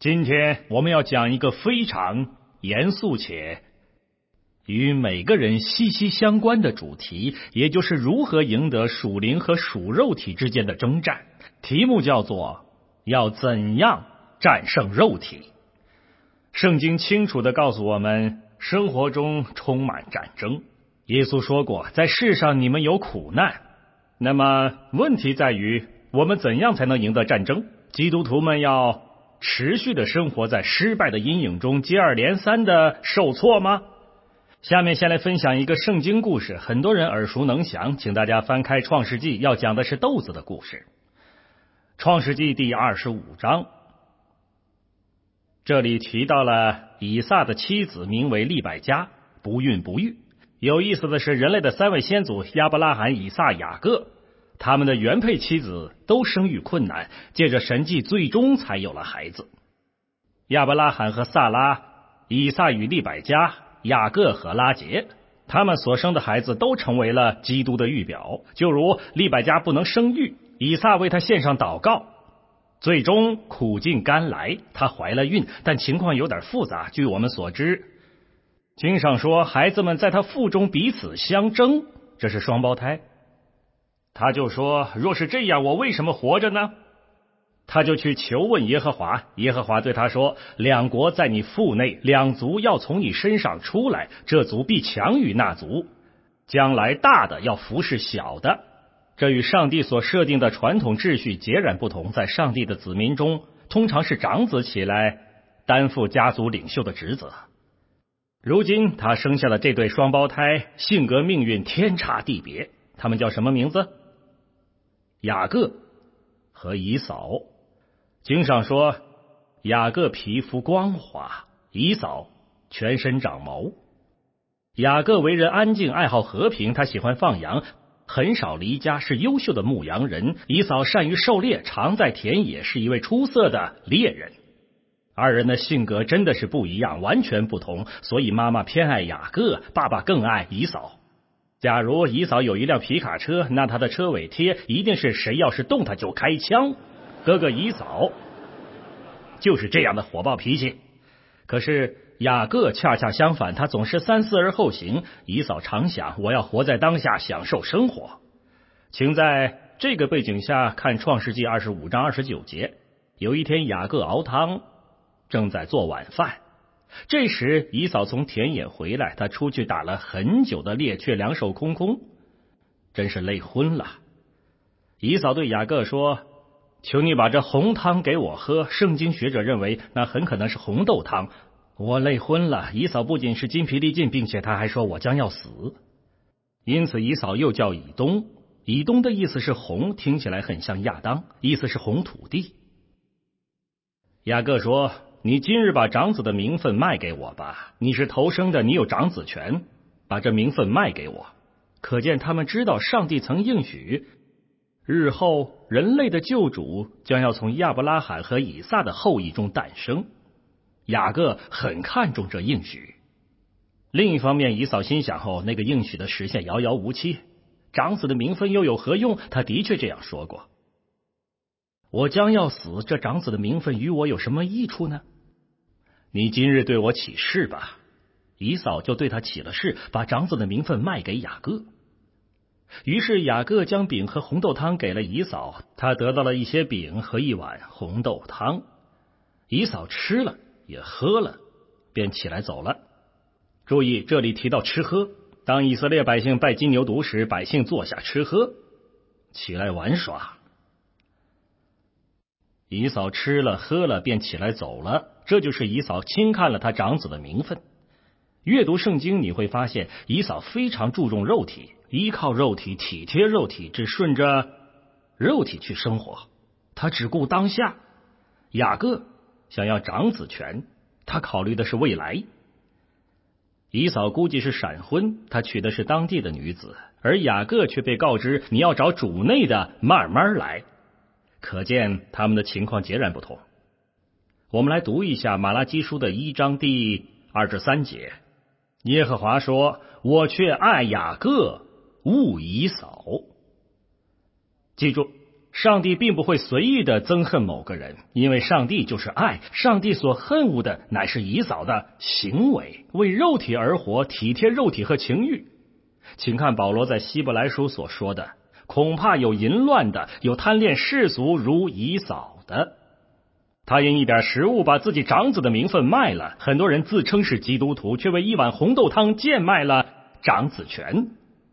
今天我们要讲一个非常严肃且与每个人息息相关的主题，也就是如何赢得属灵和属肉体之间的征战。题目叫做要怎样战胜肉体。圣经清楚地告诉我们，生活中充满战争。耶稣说过，在世上你们有苦难。那么问题在于，我们怎样才能赢得战争？基督徒们要持续地生活在失败的阴影中，接二连三地受挫吗？下面先来分享一个圣经故事，很多人耳熟能详，请大家翻开创世纪，要讲的是豆子的故事。创世纪第25章，这里提到了以撒的妻子名为利百加，不孕不育。有意思的是，人类的三位先祖亚伯拉罕、以撒、雅各，他们的原配妻子都生育困难，借着神迹最终才有了孩子。亚伯拉罕和撒拉，以撒与利百加，雅各和拉结，他们所生的孩子都成为了基督的预表。就如利百加不能生育，以撒为她献上祷告，最终苦尽甘来，她怀了孕，但情况有点复杂。据我们所知，经上说孩子们在她腹中彼此相争，这是双胞胎。他就说，若是这样，我为什么活着呢？他就去求问耶和华，耶和华对他说，两国在你腹内，两族要从你身上出来，这族必强于那族，将来大的要服侍小的。这与上帝所设定的传统秩序截然不同。在上帝的子民中，通常是长子起来担负家族领袖的职责。如今他生下的这对双胞胎，性格命运天差地别。他们叫什么名字？雅各和以扫。经上说，雅各皮肤光滑，以扫全身长毛。雅各为人安静，爱好和平，他喜欢放羊，很少离家，是优秀的牧羊人。以扫善于狩猎，常在田野，是一位出色的猎人。二人的性格真的是不一样，完全不同，所以妈妈偏爱雅各，爸爸更爱以扫。假如以扫有一辆皮卡车，那他的车尾贴一定是谁要是动他就开枪。哥哥以扫就是这样的火爆脾气。可是雅各恰恰相反，他总是三思而后行。以扫常想，我要活在当下，享受生活。请在这个背景下看创世纪25章29节。有一天雅各熬汤，正在做晚饭，这时以扫从田野回来，他出去打了很久的猎，却两手空空，真是累昏了。以扫对雅各说，求你把这红汤给我喝。圣经学者认为那很可能是红豆汤。我累昏了。以扫不仅是筋疲力尽，并且他还说我将要死。因此以扫又叫以东。以东的意思是红，听起来很像亚当，意思是红土地。雅各说，你今日把长子的名分卖给我吧，你是头生的，你有长子权，把这名分卖给我。可见他们知道上帝曾应许，日后人类的救主将要从亚伯拉罕和以撒的后裔中诞生。雅各很看重这应许。另一方面，以扫心想后，那个应许的实现遥遥无期，长子的名分又有何用？他的确这样说过，我将要死，这长子的名分与我有什么益处呢？你今日对我起誓吧。以扫就对他起了誓，把长子的名分卖给雅各。于是雅各将饼和红豆汤给了以扫，他得到了一些饼和一碗红豆汤。以扫吃了也喝了，便起来走了。注意，这里提到吃喝。当以色列百姓拜金牛犊时，百姓坐下吃喝，起来玩耍。以扫吃了喝了便起来走了，这就是以扫轻看了他长子的名分。阅读圣经你会发现，以扫非常注重肉体，依靠肉体，体贴肉体，只顺着肉体去生活，他只顾当下。雅各想要长子权，他考虑的是未来。以扫估计是闪婚，他娶的是当地的女子，而雅各却被告知你要找主内的，慢慢来。可见他们的情况截然不同。我们来读一下马拉基书的1章第2至3节。耶和华说，我却爱雅各，恶以扫。记住， 上帝并不会随意的憎恨某个人，因为上帝就是爱。上帝所恨恶的乃是以扫的行为，为肉体而活，体贴肉体和情欲。请看保罗在希伯来书所说的，恐怕有淫乱的，有贪恋世俗如以扫的。他因一点食物把自己长子的名分卖了，很多人自称是基督徒，却为一碗红豆汤贱卖了长子权。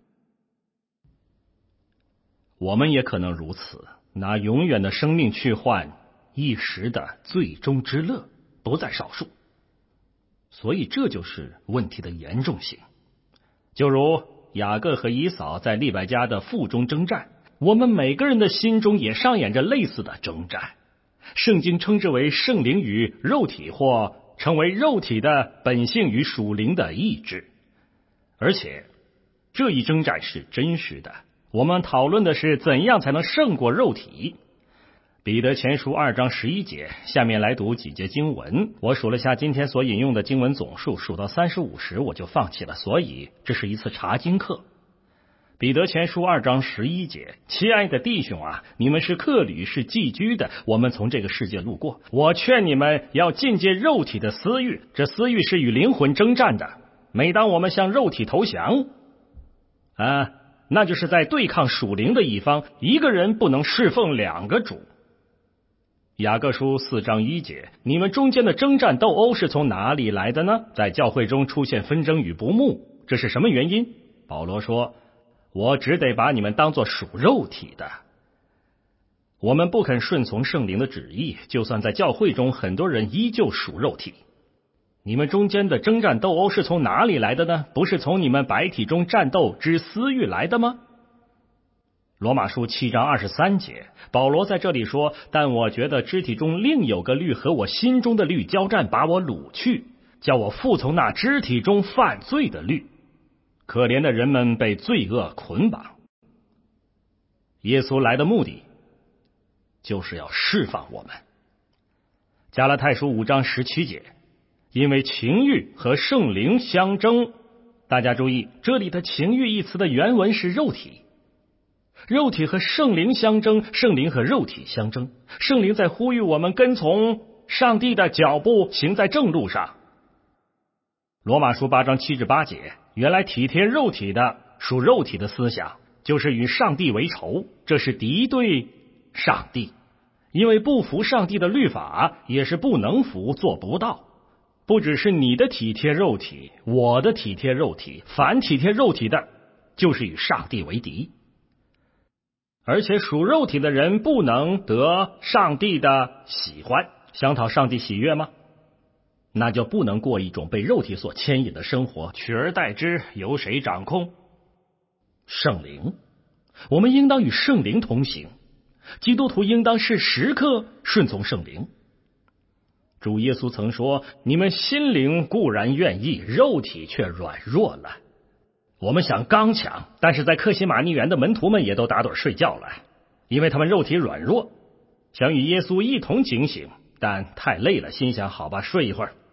我们也可能如此，拿永远的生命去换一时的最终之乐，不在少数。所以这就是问题的严重性。就如雅各和以扫在利百加的腹中征战，我们每个人的心中也上演着类似的征战。圣经称之为圣灵与肉体，或称为肉体的本性与属灵的意志。而且这一征战是真实的，我们讨论的是怎样才能胜过肉体。彼得前书2章11节，下面来读几节经文。我数了下今天所引用的经文总数，数到35时我就放弃了，所以这是一次查经课。彼得前书2章11节，亲爱的弟兄啊，你们是客旅，是寄居的，我们从这个世界路过。我劝你们要禁戒肉体的私欲，这私欲是与灵魂征战的。每当我们向肉体投降，那就是在对抗属灵的一方，一个人不能侍奉两个主。雅各书4章1节，你们中间的征战斗殴是从哪里来的呢？在教会中出现纷争与不睦，这是什么原因？保罗说，我只得把你们当作属肉体的。我们不肯顺从圣灵的旨意，就算在教会中很多人依旧属肉体。你们中间的征战斗殴是从哪里来的呢？不是从你们白体中战斗之私欲来的吗？罗马书7章23节，保罗在这里说，但我觉得肢体中另有个律和我心中的律交战，把我掳去，叫我服从那肢体中犯罪的律。可怜的人们被罪恶捆绑。耶稣来的目的就是要释放我们。加拉太书5章17节，因为情欲和圣灵相争。大家注意，这里的情欲一词的原文是肉体。肉体和圣灵相争，圣灵和肉体相争。圣灵在呼吁我们跟从上帝的脚步，行在正路上。罗马书8章7至8节，原来体贴肉体的属肉体的思想，就是与上帝为仇，这是敌对上帝。因为不服上帝的律法，也是不能服，做不到。不只是你的体贴肉体，我的体贴肉体，凡体贴肉体的，就是与上帝为敌。而且属肉体的人不能得上帝的喜欢，想讨上帝喜悦吗？那就不能过一种被肉体所牵引的生活，取而代之由谁掌控？圣灵。我们应当与圣灵同行，基督徒应当是时刻顺从圣灵。主耶稣曾说，你们心灵固然愿意，肉体却软弱了。我们想刚强，但是在克西马尼园的门徒们也都打盹睡觉了，因为他们肉体软弱，想与耶稣一同警醒，但太累了，心想好吧，睡一会儿。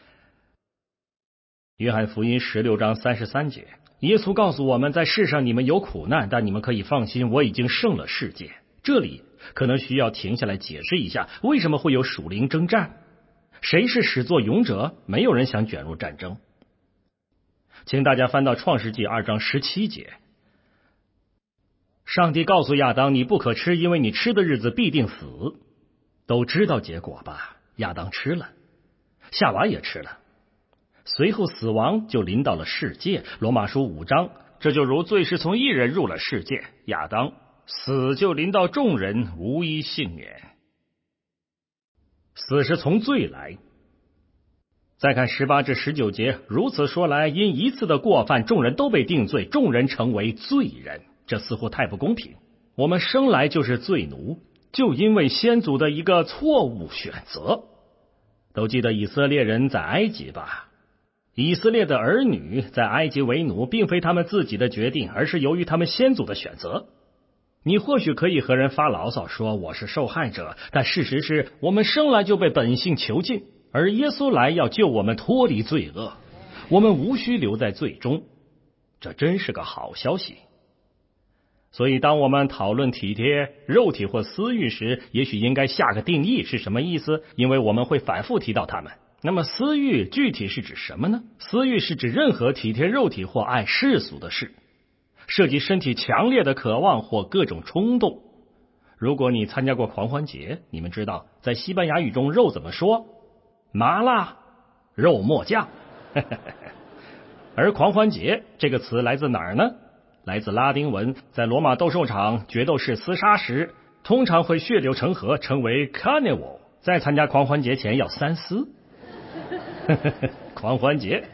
约翰福音16章33节，耶稣告诉我们，在世上你们有苦难，但你们可以放心，我已经胜了世界。这里可能需要停下来解释一下，为什么会有属灵征战？谁是始作俑者？没有人想卷入战争。请大家翻到创世纪2章17节，上帝告诉亚当，你不可吃，因为你吃的日子必定死。都知道结果吧？亚当吃了，夏娃也吃了，随后死亡就临到了世界。罗马书5章，这就如罪是从一人入了世界，亚当死就临到众人，无一幸免。死是从罪来。再看18至19节，如此说来，因一次的过犯，众人都被定罪，众人成为罪人，这似乎太不公平。我们生来就是罪奴，就因为先祖的一个错误选择。都记得以色列人在埃及吧？以色列的儿女在埃及为奴，并非他们自己的决定，而是由于他们先祖的选择。你或许可以和人发牢骚说我是受害者，但事实是我们生来就被本性囚禁，而耶稣来要救我们脱离罪恶，我们无需留在罪中。这真是个好消息。 所以当我们讨论体贴、肉体或私欲时，也许应该下个定义是什么意思，因为我们会反复提到它们。那么私欲具体是指什么呢？私欲是指任何体贴肉体或爱世俗的事，涉及身体强烈的渴望或各种冲动。如果你参加过狂欢节，你们知道在西班牙语中肉怎么说？麻辣肉末酱。而狂欢节这个词来自哪儿呢？来自拉丁文，在罗马斗兽场决斗士厮杀时，通常会血流成河，称为 carnival。在参加狂欢节前要三思。狂欢节。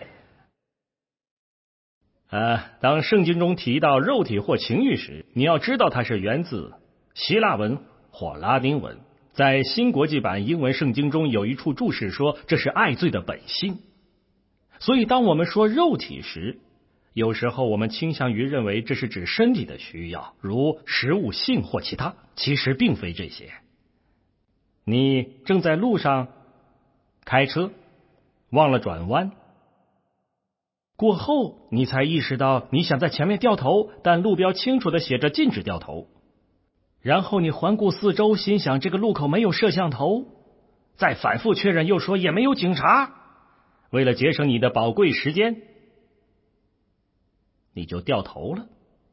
当圣经中提到肉体或情欲时，你要知道它是源自希腊文或拉丁文。在新国际版英文圣经中有一处注释说，这是爱罪的本性。所以当我们说肉体时，有时候我们倾向于认为这是指身体的需要，如食物、性或其他，其实并非这些。你正在路上开车，忘了转弯，过后你才意识到你想在前面掉头，但路标清楚地写着禁止掉头。然后你环顾四周，心想这个路口没有摄像头，再反复确认，又说也没有警察。为了节省你的宝贵时间，你就掉头了。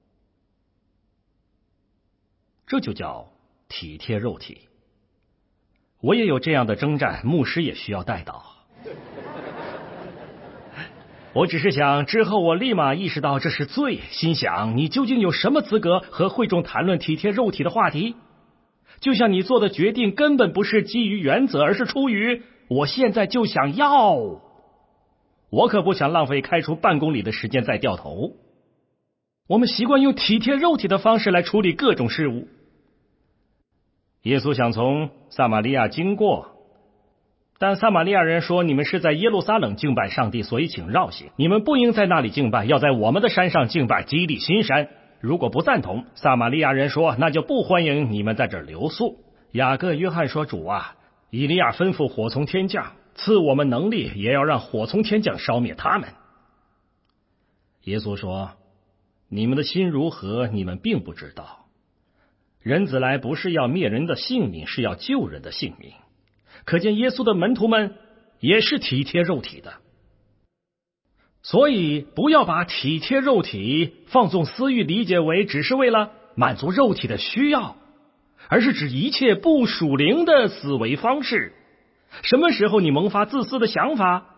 这就叫体贴肉体。我也有这样的征战，牧师也需要带导。我只是想，之后我立马意识到这是罪，心想你究竟有什么资格和会众谈论体贴肉体的话题？就像你做的决定根本不是基于原则，而是出于我现在就想要。我可不想浪费开出半公里的时间再掉头。我们习惯用体贴肉体的方式来处理各种事物。耶稣想从撒玛利亚经过，但撒玛利亚人说，你们是在耶路撒冷敬拜上帝，所以请绕行，你们不应在那里敬拜，要在我们的山上敬拜，基利心山。如果不赞同，撒玛利亚人说，那就不欢迎你们在这儿留宿。雅各、约翰说，主啊，以利亚吩咐火从天降，赐我们能力，也要让火从天降烧灭他们。耶稣说，你们的心如何，你们并不知道。人子来不是要灭人的性命，是要救人的性命。可见耶稣的门徒们也是体贴肉体的。所以不要把体贴肉体、放纵私欲理解为只是为了满足肉体的需要，而是指一切不属灵的思维方式。什么时候你萌发自私的想法，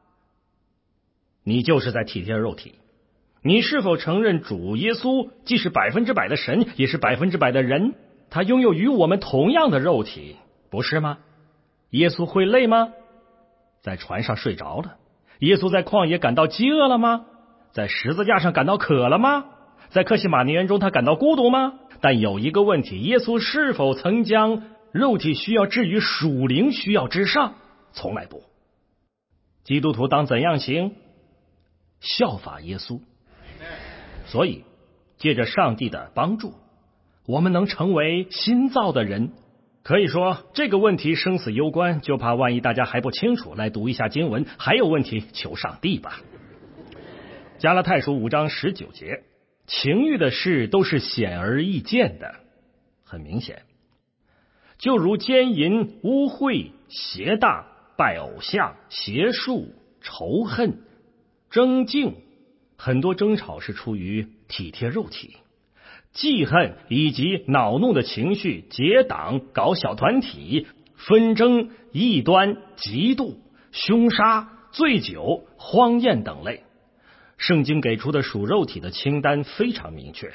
你就是在体贴肉体。你是否承认主耶稣既是100%的神，也是100%的人？他拥有与我们同样的肉体，不是吗？耶稣会累吗？在船上睡着了。耶稣在旷野感到饥饿了吗？在十字架上感到渴了吗？在客西马尼园中他感到孤独吗？但有一个问题，耶稣是否曾将肉体需要置于属灵需要之上？从来不。基督徒当怎样行？效法耶稣。所以借着上帝的帮助，我们能成为新造的人。可以说这个问题生死攸关，就怕万一大家还不清楚，来读一下经文，还有问题求上帝吧。加拉太书5章19节，情欲的事都是显而易见的，很明显，就如奸淫、污秽、邪荡、拜偶像、邪术、仇恨、争竞，很多争吵是出于体贴肉体。记恨以及恼怒的情绪，结党、搞小团体、纷争、异端、嫉妒、凶杀、醉酒、荒宴等类。圣经给出的属肉体的清单非常明确。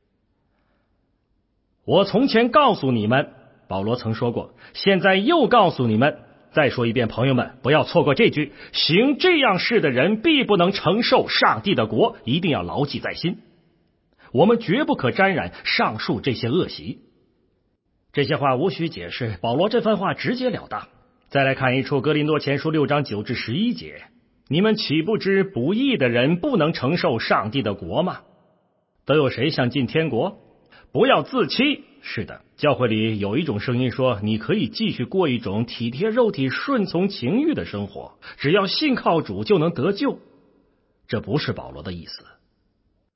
我从前告诉你们，保罗曾说过，现在又告诉你们，再说一遍，朋友们，不要错过这句，行这样事的人必不能承受上帝的国，一定要牢记在心。我们绝不可沾染上述这些恶习。这些话无需解释，保罗这番话直截了当。再来看一处哥林多前书6章9至11节，你们岂不知不义的人不能承受上帝的国吗？都有谁想进天国？不要自欺。是的，教会里有一种声音说，你可以继续过一种体贴肉体、顺从情欲的生活，只要信靠主就能得救。这不是保罗的意思。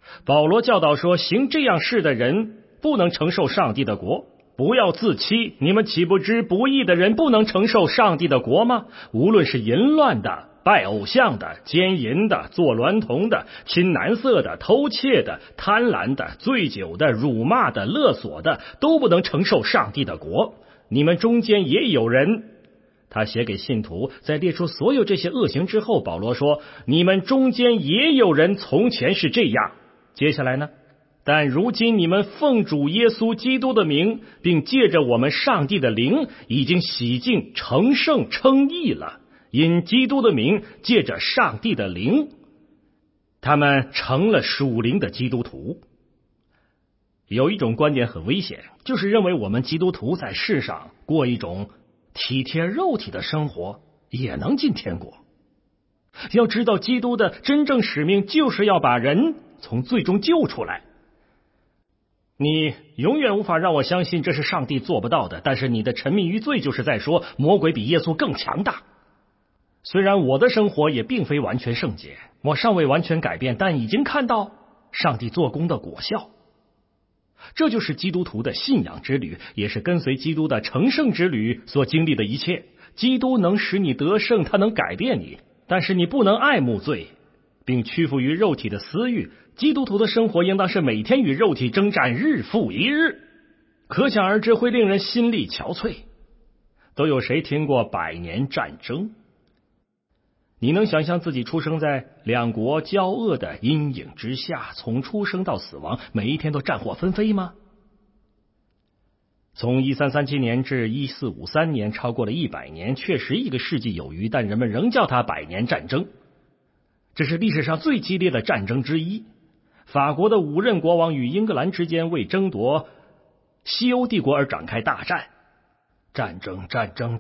保罗教导说，行这样事的人不能承受上帝的国。不要自欺，你们岂不知不义的人不能承受上帝的国吗？无论是淫乱的、拜偶像的、奸淫的、做娈童的、亲男色的、偷窃的、贪婪的、醉酒的、辱骂的、勒索的，都不能承受上帝的国。你们中间也有人，他写给信徒，在列出所有这些恶行之后，保罗说，你们中间也有人从前是这样。接下来呢？但如今你们奉主耶稣基督的名，并借着我们上帝的灵，已经洗净、成圣、称义了。因基督的名，借着上帝的灵，他们成了属灵的基督徒。有一种观点很危险，就是认为我们基督徒在世上过一种体贴肉体的生活，也能进天国。要知道，基督的真正使命就是要把人从罪中救出来。你永远无法让我相信这是上帝做不到的，但是你的沉迷于罪就是在说魔鬼比耶稣更强大。虽然我的生活也并非完全圣洁，我尚未完全改变，但已经看到上帝做工的果效。这就是基督徒的信仰之旅，也是跟随基督的成圣之旅所经历的一切。基督能使你得胜，他能改变你，但是你不能爱慕罪，并屈服于肉体的私欲。基督徒的生活应当是每天与肉体征战，日复一日，可想而知会令人心力憔悴。都有谁听过100年战争？你能想象自己出生在两国交恶的阴影之下，从出生到死亡，每一天都战火纷飞吗？从1337年至1453年，超过了100年，确实一个世纪有余，但人们仍叫它100年战争。这是历史上最激烈的战争之一。法国的5任国王与英格兰之间为争夺西欧帝国而展开大战，战争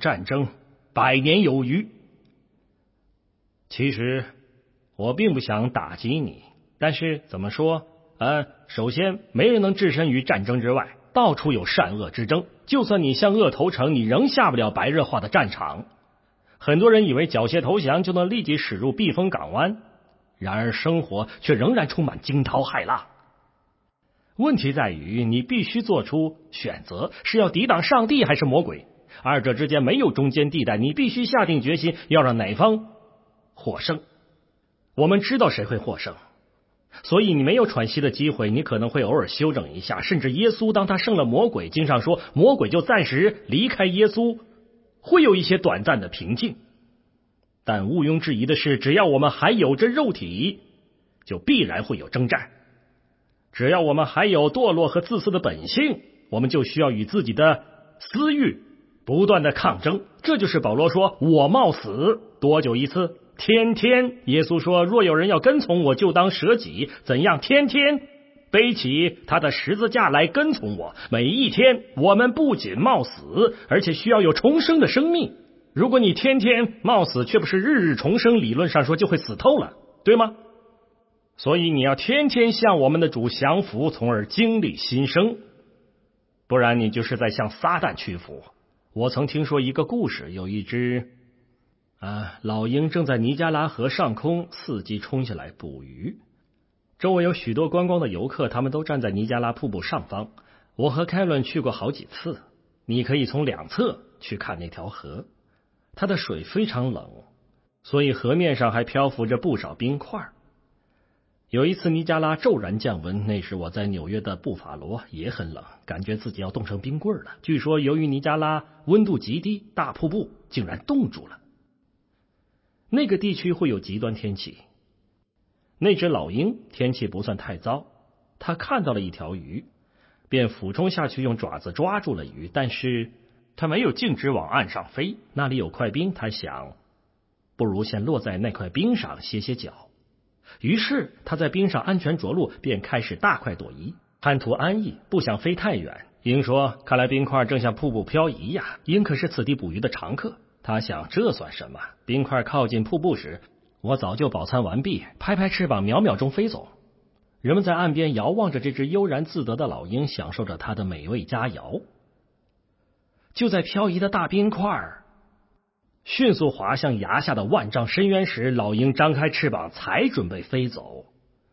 ，100年有余。其实我并不想打击你，但是怎么说？首先，没人能置身于战争之外，到处有善恶之争。就算你向恶投诚，你仍下不了白热化的战场。很多人以为缴械投降就能立即驶入避风港湾，然而生活却仍然充满惊涛骇浪。问题在于，你必须做出选择，是要抵挡上帝还是魔鬼？二者之间没有中间地带，你必须下定决心要让哪方获胜。我们知道谁会获胜，所以你没有喘息的机会，你可能会偶尔休整一下。甚至耶稣当他胜了魔鬼，经上说魔鬼就暂时离开耶稣，会有一些短暂的平静。但毋庸置疑的是，只要我们还有着肉体，就必然会有征战。只要我们还有堕落和自私的本性，我们就需要与自己的私欲不断的抗争。这就是保罗说我冒死，多久一次？天天。耶稣说，若有人要跟从我，就当舍己。怎样？天天背起他的十字架来跟从我。每一天我们不仅冒死，而且需要有重生的生命。如果你天天冒死，却不是日日重生，理论上说就会死透了，对吗？所以你要天天向我们的主降服，从而经历新生，不然你就是在向撒旦屈服。我曾听说一个故事，有一只老鹰正在尼加拉河上空伺机冲下来捕鱼，周围有许多观光的游客，他们都站在尼加拉瀑布上方。我和凯伦去过好几次，你可以从两侧去看那条河，它的水非常冷，所以河面上还漂浮着不少冰块。有一次尼加拉骤然降温，那时我在纽约的布法罗，也很冷，感觉自己要冻成冰棍了。据说由于尼加拉温度极低，大瀑布竟然冻住了。那个地区会有极端天气。那只老鹰天气不算太糟，它看到了一条鱼，便俯冲下去用爪子抓住了鱼，但是它没有径直往岸上飞，那里有块冰，它想不如先落在那块冰上歇歇脚。于是他在冰上安全着陆，便开始大快朵颐，贪图安逸，不想飞太远。鹰说，看来冰块正向瀑布漂移呀。鹰可是此地捕鱼的常客，他想这算什么？冰块靠近瀑布时，我早就饱餐完毕，拍拍翅膀，秒秒钟飞走。人们在岸边遥望着这只悠然自得的老鹰，享受着它的美味佳肴。就在漂移的大冰块迅速滑向崖下的万丈深渊时，老鹰张开翅膀才准备飞走。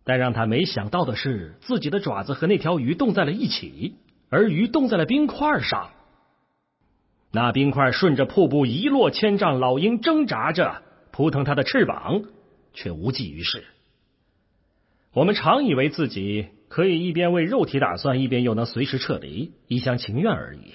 但让他没想到的是，自己的爪子和那条鱼冻在了一起，而鱼冻在了冰块上。那冰块顺着瀑布一落千丈，老鹰挣扎着扑腾它的翅膀，却无济于事。我们常以为自己可以一边为肉体打算，一边又能随时撤离，一厢情愿而已。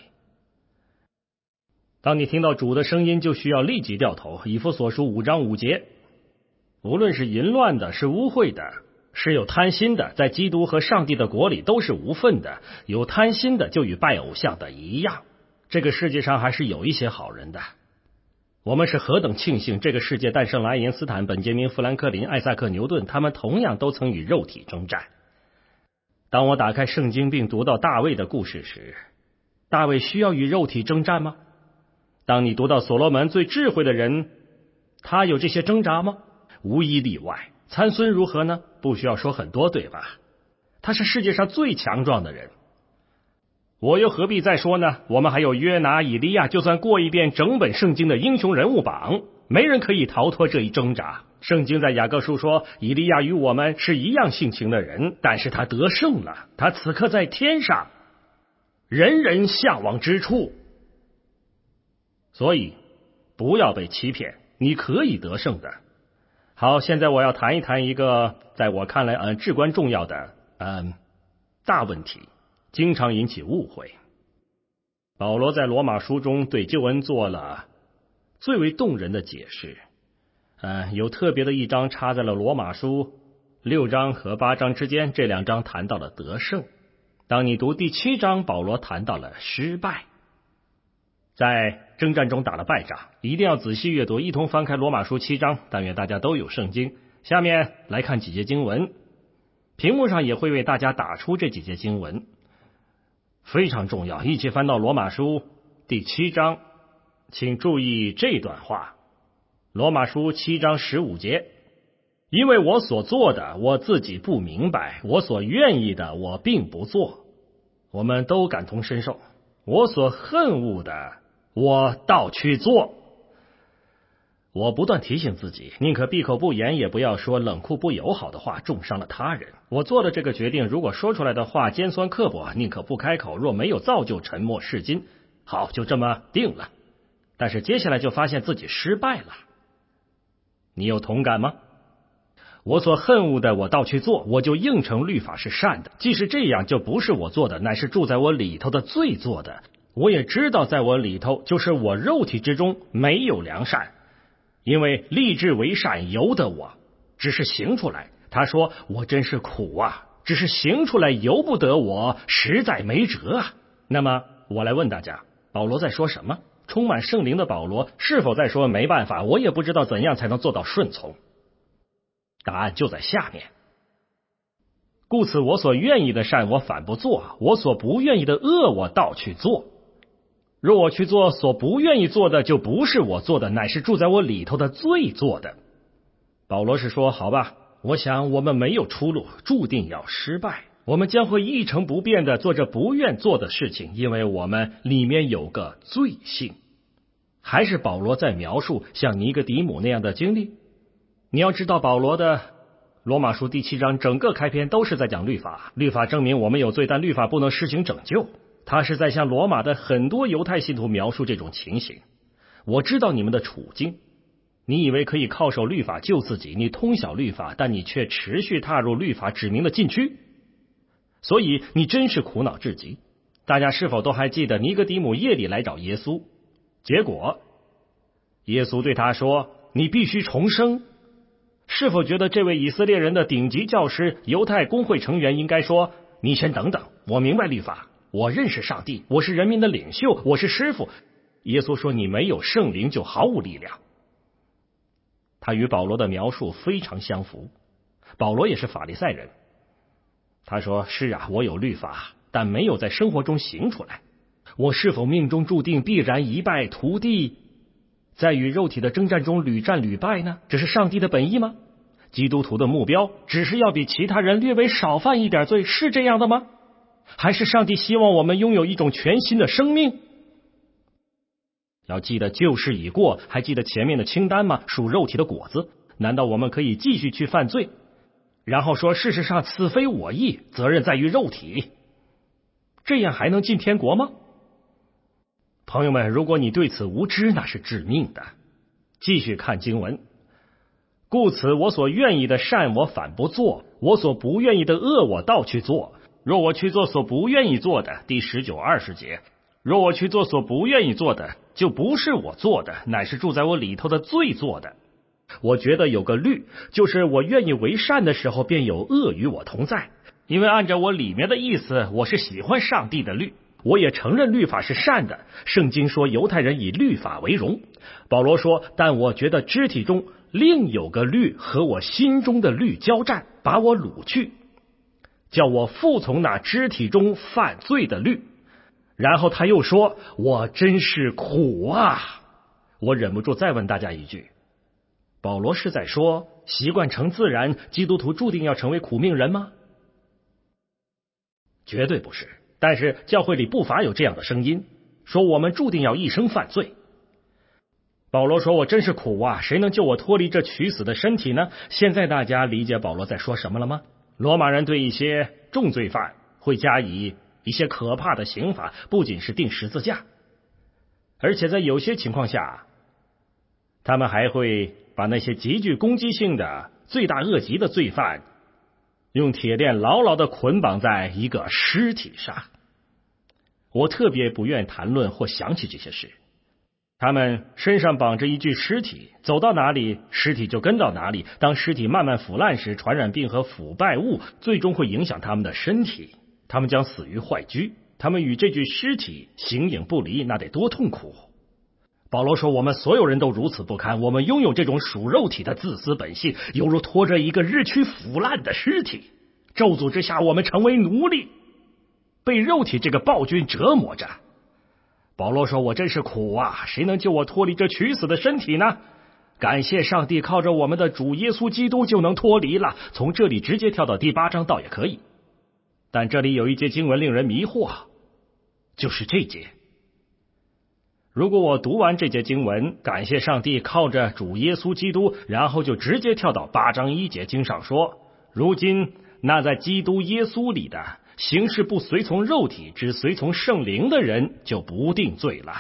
当你听到主的声音，就需要立即掉头。以弗所书5章5节，无论是淫乱的，是污秽的，是有贪心的，在基督和上帝的国里都是无份的。有贪心的就与拜偶像的一样。这个世界上还是有一些好人的。我们是何等庆幸，这个世界诞生了爱因斯坦、本杰明、富兰克林、艾萨克·牛顿，他们同样都曾与肉体征战。当我打开圣经并读到大卫的故事时，大卫需要与肉体征战吗？当你读到所罗门最智慧的人，他有这些挣扎吗？无一例外。参孙如何呢？不需要说很多，对吧？他是世界上最强壮的人。我又何必再说呢？我们还有约拿、以利亚，就算过一遍整本圣经的英雄人物榜，没人可以逃脱这一挣扎。圣经在雅各书说，以利亚与我们是一样性情的人，但是他得胜了，他此刻在天上，人人向往之处。所以不要被欺骗，你可以得胜的。好，现在我要谈一谈一个在我看来至关重要的大问题，经常引起误会。保罗在罗马书中对救恩做了最为动人的解释，有特别的一章插在了罗马书6章和8章之间，这2章谈到了得胜。当你读第7章，保罗谈到了失败，在征战中打了败仗，一定要仔细阅读，一同翻开罗马书7章，但愿大家都有圣经。下面来看几节经文，屏幕上也会为大家打出这几节经文，非常重要。一起翻到罗马书第7章，请注意这段话。罗马书7章15节，因为我所做的我自己不明白，我所愿意的我并不做。我们都感同身受，我所恨恶的我倒去做。我不断提醒自己，宁可闭口不言，也不要说冷酷不友好的话，重伤了他人。我做了这个决定，如果说出来的话尖酸刻薄，宁可不开口，若没有造就，沉默是金。好，就这么定了。但是接下来就发现自己失败了。你有同感吗？我所恨恶的我倒去做，我就应承律法是善的，既是这样，就不是我做的，乃是住在我里头的罪做的。我也知道在我里头，就是我肉体之中没有良善，因为立志为善由得我，只是行出来。他说我真是苦啊，只是行出来由不得我，实在没辙啊。那么我来问大家，保罗在说什么？充满圣灵的保罗是否在说没办法，我也不知道怎样才能做到顺从？答案就在下面。故此我所愿意的善我反不做，我所不愿意的恶我倒去做。若我去做所不愿意做的，就不是我做的，乃是住在我里头的罪做的。保罗是说，好吧，我想我们没有出路，注定要失败，我们将会一成不变的做着不愿做的事情，因为我们里面有个罪性。还是保罗在描述像尼哥底母那样的经历？你要知道，保罗的罗马书第7章整个开篇都是在讲律法，律法证明我们有罪，但律法不能施行拯救。他是在向罗马的很多犹太信徒描述这种情形。我知道你们的处境，你以为可以靠守律法救自己，你通晓律法，但你却持续踏入律法指明的禁区，所以你真是苦恼至极。大家是否都还记得尼哥底母夜里来找耶稣，结果耶稣对他说，你必须重生。是否觉得这位以色列人的顶级教师、犹太公会成员应该说，你先等等，我明白律法，我认识上帝，我是人民的领袖，我是师傅。耶稣说，你没有圣灵就毫无力量。他与保罗的描述非常相符。保罗也是法利赛人，他说，是啊，我有律法，但没有在生活中行出来。我是否命中注定必然一败涂地，在与肉体的征战中屡战屡败呢？这是上帝的本意吗？基督徒的目标只是要比其他人略微少犯一点罪，是这样的吗？还是上帝希望我们拥有一种全新的生命？要记得旧事已过，还记得前面的清单吗？属肉体的果子，难道我们可以继续去犯罪？ 然后说事实上此非我意，责任在于肉体，这样还能进天国吗？朋友们，如果你对此无知，那是致命的。继续看经文，故此我所愿意的善我反不做，我所不愿意的恶我倒去做。若我去做所不愿意做的，第19、20节，若我去做所不愿意做的，就不是我做的，乃是住在我里头的罪做的。我觉得有个律，就是我愿意为善的时候，便有恶与我同在。因为按照我里面的意思，我是喜欢上帝的律，我也承认律法是善的。圣经说犹太人以律法为荣。保罗说，但我觉得肢体中另有个律和我心中的律交战，把我掳去，叫我服从那肢体中犯罪的律。然后他又说，我真是苦啊！我忍不住再问大家一句，保罗是在说习惯成自然，基督徒注定要成为苦命人吗？绝对不是。但是教会里不乏有这样的声音，说我们注定要一生犯罪。保罗说，我真是苦啊，谁能救我脱离这取死的身体呢？现在大家理解保罗在说什么了吗？罗马人对一些重罪犯会加以一些可怕的刑罚，不仅是钉十字架，而且在有些情况下，他们还会把那些极具攻击性的罪大恶极的罪犯用铁链牢牢地捆绑在一个尸体上。我特别不愿谈论或想起这些事。他们身上绑着一具尸体，走到哪里尸体就跟到哪里。当尸体慢慢腐烂时，传染病和腐败物最终会影响他们的身体，他们将死于坏疽。他们与这具尸体形影不离，那得多痛苦。保罗说，我们所有人都如此不堪，我们拥有这种属肉体的自私本性，犹如拖着一个日趋腐烂的尸体。咒诅之下，我们成为奴隶，被肉体这个暴君折磨着。保罗说，我真是苦啊，谁能救我脱离这取死的身体呢？感谢上帝，靠着我们的主耶稣基督就能脱离了。从这里直接跳到第8章倒也可以，但这里有一节经文令人迷惑，就是这节。如果我读完这节经文，感谢上帝，靠着主耶稣基督，然后就直接跳到8章1节，经上说，如今那在基督耶稣里的行事不随从肉体，只随从圣灵的人，就不定罪了。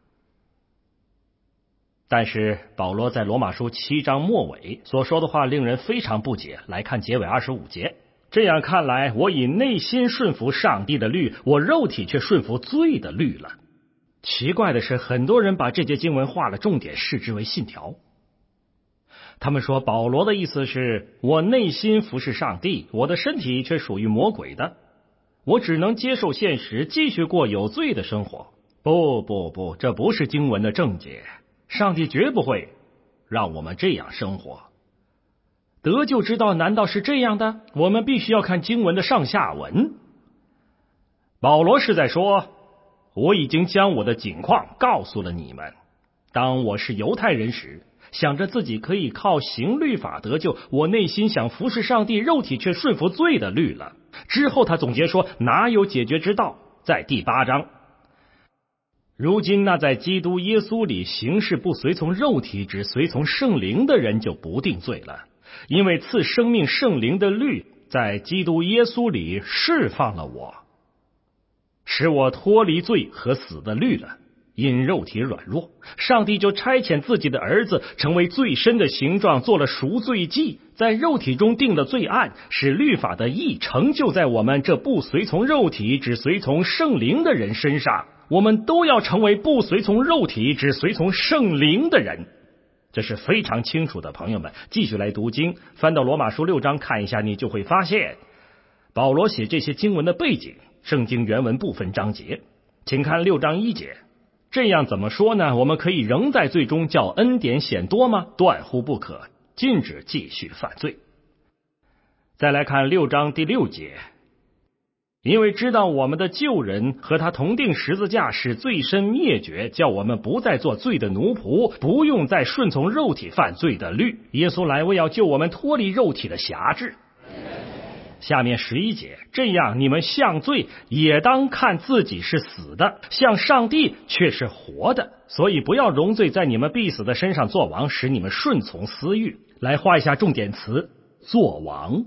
但是保罗在罗马书7章末尾所说的话令人非常不解。来看结尾25节，这样看来，我以内心顺服上帝的律，我肉体却顺服罪的律了。奇怪的是，很多人把这节经文画了重点，视之为信条。他们说保罗的意思是，我内心服侍上帝，我的身体却属于魔鬼的，我只能接受现实，继续过有罪的生活。不，这不是经文的正解，上帝绝不会让我们这样生活。得救之道难道是这样的？我们必须要看经文的上下文。保罗是在说，我已经将我的景况告诉了你们。当我是犹太人时，想着自己可以靠行律法得救，我内心想服侍上帝，肉体却顺服罪的律了。之后他总结说，哪有解决之道？在第8章，如今那在基督耶稣里行事不随从肉体，只随从圣灵的人，就不定罪了。因为赐生命圣灵的律在基督耶稣里释放了我，使我脱离罪和死的律了。因肉体软弱，上帝就差遣自己的儿子成为最深的形状，做了赎罪祭，在肉体中定了罪案，使律法的义成就在我们这不随从肉体只随从圣灵的人身上。我们都要成为不随从肉体只随从圣灵的人，这是非常清楚的。朋友们，继续来读经，翻到罗马书6章看一下，你就会发现保罗写这些经文的背景。圣经原文不分章节，请看6章1节。这样怎么说呢？我们可以仍在罪中，叫恩典显多吗？断乎不可，禁止继续犯罪。再来看6章第6节，因为知道我们的旧人和他同定十字架，使罪身灭绝，叫我们不再做罪的奴仆，不用再顺从肉体犯罪的律。耶稣来为要救我们脱离肉体的辖制。下面11节，这样你们向罪也当看自己是死的，向上帝却是活的，所以不要容罪在你们必死的身上作王，使你们顺从私欲。来画一下重点词，作王。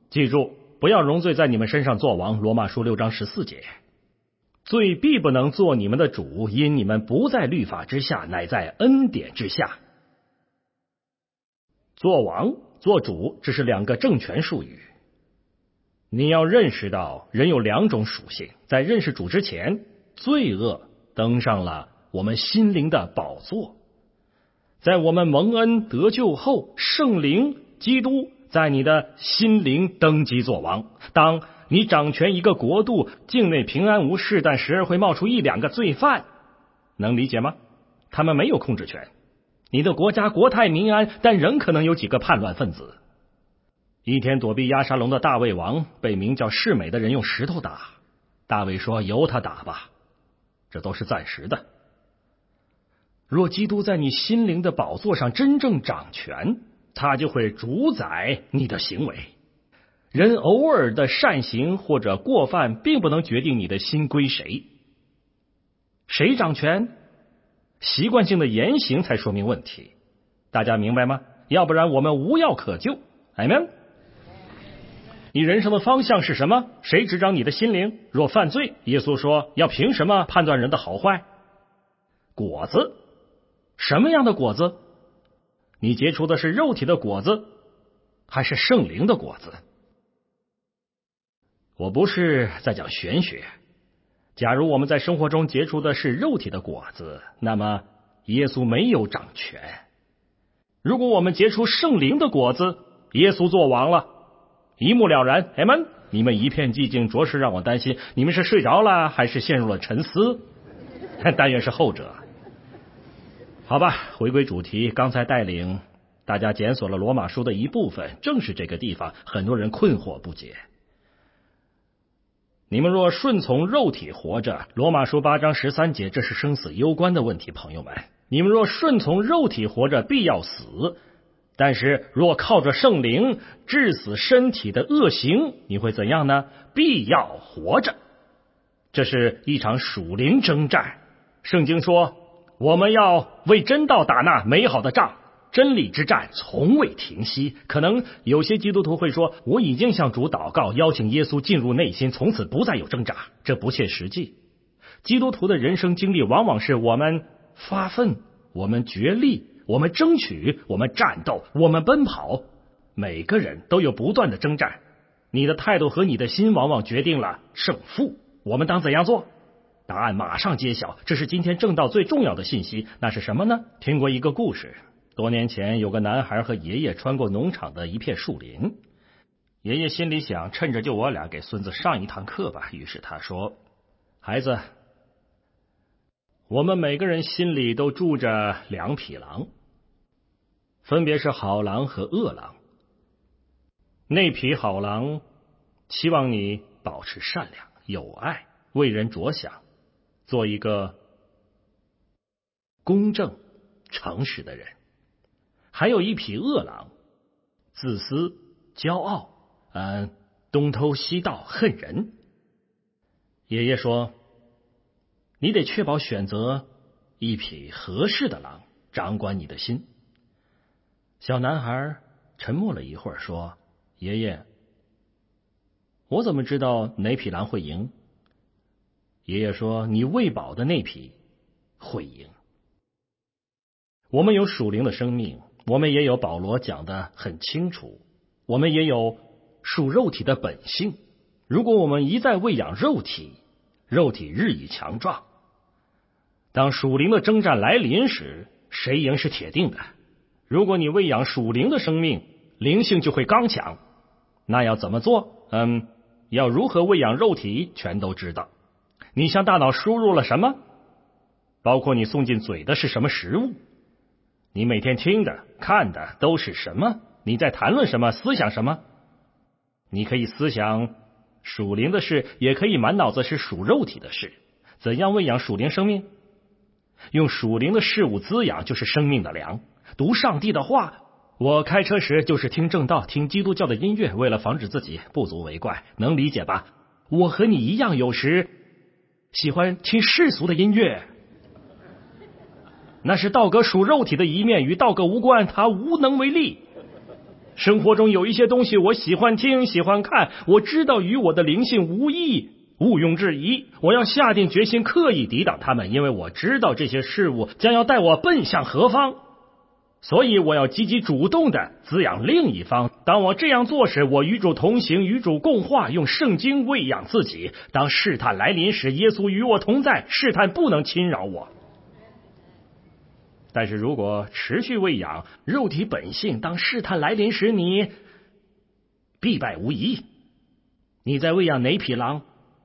记住，不要容罪在你们身上作王，罗马书6章14节。罪必不能做你们的主，因你们不在律法之下，乃在恩典之下。做王、做主，这是两个正权术语。你要认识到，人有两种属性，在认识主之前，罪恶登上了我们心灵的宝座。在我们蒙恩得救后，圣灵基督在你的心灵登基作王。当你掌权一个国度，境内平安无事，但时而会冒出1、2个罪犯，能理解吗？他们没有控制权。你的国家国泰民安，但仍可能有几个叛乱分子。一天躲避押沙龙的大卫王被名叫示每的人用石头打，大卫说由他打吧，这都是暂时的。若基督在你心灵的宝座上真正掌权，他就会主宰你的行为。人偶尔的善行或者过犯并不能决定你的心归谁。谁掌权？习惯性的言行才说明问题。大家明白吗？要不然我们无药可救。Amen。你人生的方向是什么？谁执掌你的心灵？若犯罪，耶稣说要凭什么判断人的好坏？果子，什么样的果子？你结出的是肉体的果子，还是圣灵的果子？我不是在讲玄学。假如我们在生活中结出的是肉体的果子，那么耶稣没有掌权。如果我们结出圣灵的果子，耶稣做王了，一目了然。Amen。你们一片寂静，着实让我担心，你们是睡着了，还是陷入了沉思？但愿是后者。好吧，回归主题，刚才带领大家检索了罗马书的一部分，正是这个地方，很多人困惑不解。你们若顺从肉体活着，罗马书8章13节，这是生死攸关的问题，朋友们。你们若顺从肉体活着，必要死。但是若靠着圣灵治死身体的恶行，你会怎样呢？必要活着。这是一场属灵征战。圣经说，我们要为真道打那美好的仗，真理之战从未停息。可能有些基督徒会说，我已经向主祷告，邀请耶稣进入内心，从此不再有挣扎，这不切实际。基督徒的人生经历往往是我们发奋，我们决力，我们争取，我们战斗，我们奔跑。每个人都有不断的征战，你的态度和你的心往往决定了胜负。我们当怎样做？答案马上揭晓，这是今天正道最重要的信息。那是什么呢？听过一个故事，多年前有个男孩和爷爷穿过农场的一片树林，爷爷心里想，趁着就我俩给孙子上一堂课吧。于是他说，孩子，我们每个人心里都住着2匹狼，分别是好狼和恶狼。那匹好狼期望你保持善良、有爱、为人着想，做一个公正、诚实的人。还有一匹恶狼，自私、骄傲，东偷西盗，恨人。爷爷说，你得确保选择一匹合适的狼，掌管你的心。小男孩沉默了一会儿，说，爷爷，我怎么知道哪匹狼会赢？爷爷说，你喂饱的那匹会赢。我们有属灵的生命，我们也有保罗讲得很清楚，我们也有属肉体的本性。如果我们一再喂养肉体，肉体日益强壮。当属灵的征战来临时，谁赢是铁定的。如果你喂养属灵的生命，灵性就会刚强。那要怎么做？要如何喂养肉体，全都知道。你向大脑输入了什么？包括你送进嘴的是什么食物？你每天听的、看的都是什么？你在谈论什么？思想什么？你可以思想属灵的事，也可以满脑子是属肉体的事。怎样喂养属灵生命？用属灵的事物滋养，就是生命的粮。读上帝的话，我开车时就是听正道，听基督教的音乐，为了防止自己不足为怪，能理解吧？我和你一样，有时喜欢听世俗的音乐，那是道格属肉体的一面，与道格无关，他无能为力。 生活中有一些东西我喜欢听，喜欢看，我知道与我的灵性无异，毋庸置疑。我要下定决心刻意抵挡他们，因为我知道这些事物将要带我奔向何方。所以我要积极主动地滋养另一方。当我这样做时，我与主同行，与主共话，用圣经喂养自己。当试探来临时，耶稣与我同在，试探不能侵扰我。但是如果持续喂养肉体本性，当试探来临时，你必败无疑。你在喂养哪匹狼？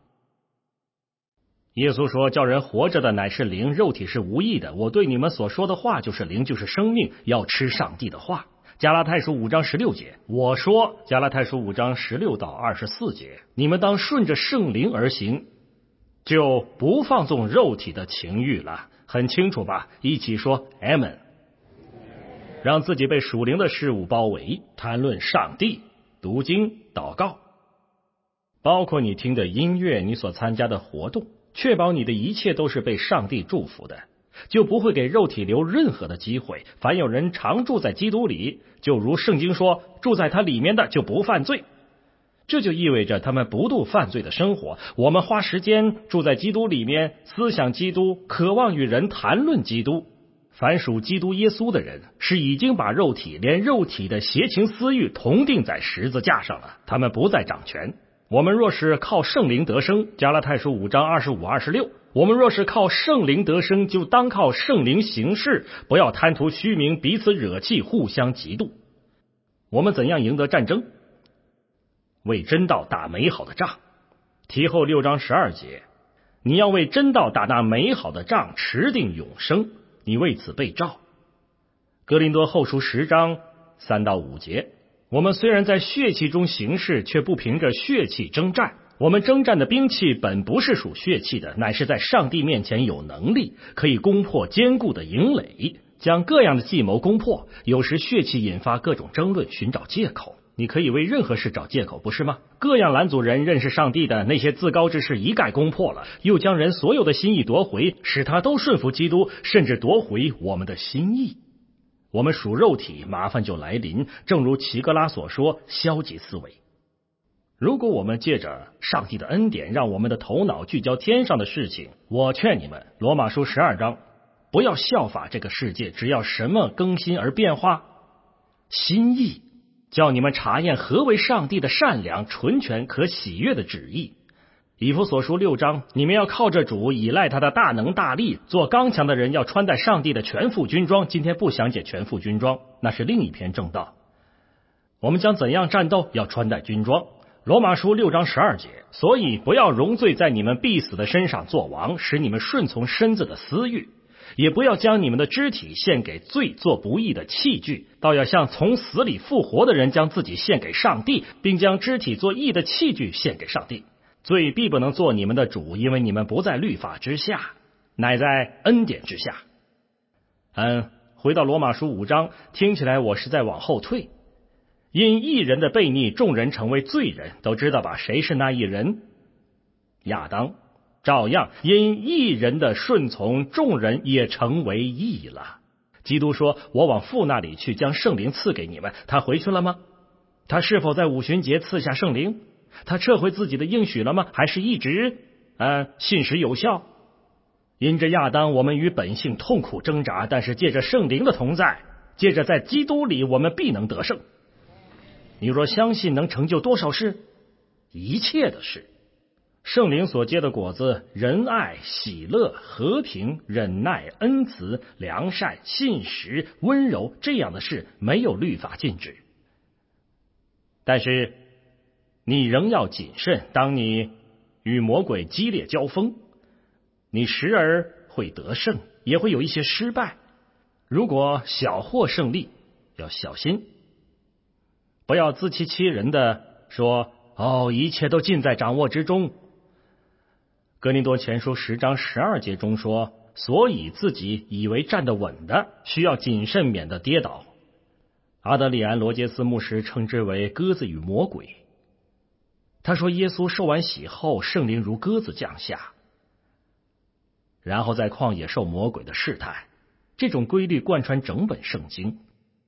耶稣说，叫人活着的乃是灵，肉体是无益的。我对你们所说的话就是灵，就是生命，要吃上帝的话。加拉太书5章16节，我说加拉太书5章16到24节，你们当顺着圣灵而行，就不放纵肉体的情欲了。很清楚吧？一起说 Amen。 让自己被属灵的事物包围，谈论上帝，读经，祷告，包括你听的音乐，你所参加的活动，确保你的一切都是被上帝祝福的，就不会给肉体留任何的机会。凡有人常住在基督里，就如圣经说，住在他里面的就不犯罪。这就意味着他们不度犯罪的生活。我们花时间住在基督里面，思想基督，渴望与人谈论基督。凡属基督耶稣的人，是已经把肉体连肉体的邪情私欲同定在十字架上了，他们不再掌权。我们若是靠圣灵得生，加拉太书5章25、26，我们若是靠圣灵得生，就当靠圣灵行事，不要贪图虚名，彼此惹气，互相嫉妒。我们怎样赢得战争？为真道打美好的仗。提后6章12节，你要为真道打那美好的仗，持定永生，你为此被召。哥林多后书10章3到5节，我们虽然在血气中行事，却不凭着血气征战。我们征战的兵器本不是属血气的，乃是在上帝面前有能力，可以攻破坚固的营垒，将各样的计谋攻破。有时血气引发各种争论，寻找借口。你可以为任何事找借口，不是吗？各样拦阻人认识上帝的那些自高之事一概攻破了，又将人所有的心意夺回，使他都顺服基督，甚至夺回我们的心意。我们属肉体，麻烦就来临，正如齐格拉所说，消极思维。如果我们借着上帝的恩典，让我们的头脑聚焦天上的事情，我劝你们，罗马书12章，不要效法这个世界，只要什么更新而变化？心意，叫你们查验何为上帝的善良、纯全、可喜悦的旨意。以弗所书6章，你们要靠着主，依赖他的大能大力，做刚强的人，要穿戴上帝的全副军装。今天不详解全副军装，那是另一篇正道。我们将怎样战斗？要穿戴军装。罗马书6章12节，所以不要容罪在你们必死的身上做王，使你们顺从身子的私欲，也不要将你们的肢体献给罪做不义的器具，倒要像从死里复活的人，将自己献给上帝，并将肢体做义的器具献给上帝。罪必不能做你们的主，因为你们不在律法之下，乃在恩典之下。回到罗马书5章，听起来我是在往后退。因一人的悖逆，众人成为罪人，都知道吧？谁是那一人？亚当。照样，因一人的顺从，众人也成为义了。基督说，我往父那里去，将圣灵赐给你们。他回去了吗？他是否在五旬节赐下圣灵？他撤回自己的应许了吗？还是一直信实有效？因着亚当，我们与本性痛苦挣扎，但是借着圣灵的同在，借着在基督里，我们必能得胜。你若相信，能成就多少事？一切的事。圣灵所结的果子，仁爱、喜乐、和平、忍耐、恩慈、良善、信实、温柔，这样的事没有律法禁止。但是你仍要谨慎，当你与魔鬼激烈交锋，你时而会得胜，也会有一些失败。如果小获胜利，要小心，不要自欺欺人的说，一切都尽在掌握之中。哥林多前书10章12节中说，所以自己以为站得稳的，需要谨慎，免得跌倒。阿德里安·罗杰斯牧师称之为鸽子与魔鬼。他说，耶稣受完洗后，圣灵如鸽子降下，然后在旷野受魔鬼的试探。这种规律贯穿整本圣经。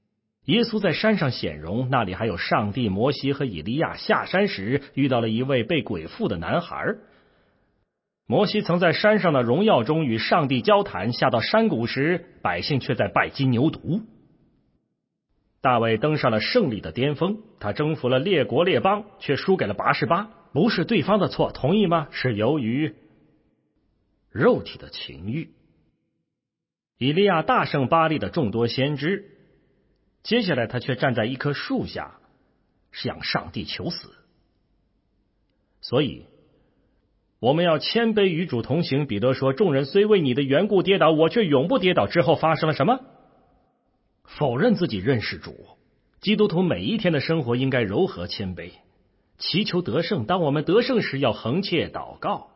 耶稣在山上显荣，那里还有上帝、摩西和以利亚下山时遇到了一位被鬼附的男孩。摩西曾在山上的荣耀中与上帝交谈，下到山谷时，百姓却在拜金牛犊。大卫登上了胜利的巅峰，他征服了列国列邦，却输给了拔示巴，不是对方的错，同意吗？是由于肉体的情欲。以利亚大胜巴力的众多先知，接下来他却站在一棵树下向上帝求死。所以我们要谦卑与主同行。彼得说，众人虽为你的缘故跌倒，我却永不跌倒。之后发生了什么？否认自己认识主。基督徒每一天的生活应该柔和谦卑，祈求得胜。当我们得胜时，要恒切祷告，